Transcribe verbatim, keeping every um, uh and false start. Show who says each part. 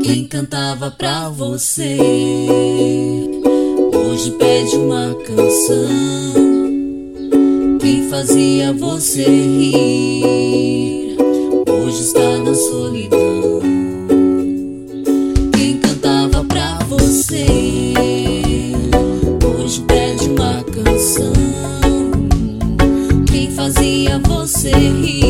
Speaker 1: Quem cantava pra você hoje pede uma canção. Quem fazia você rir hoje está na solidão. Quem cantava pra você hoje pede uma canção. Quem fazia você rir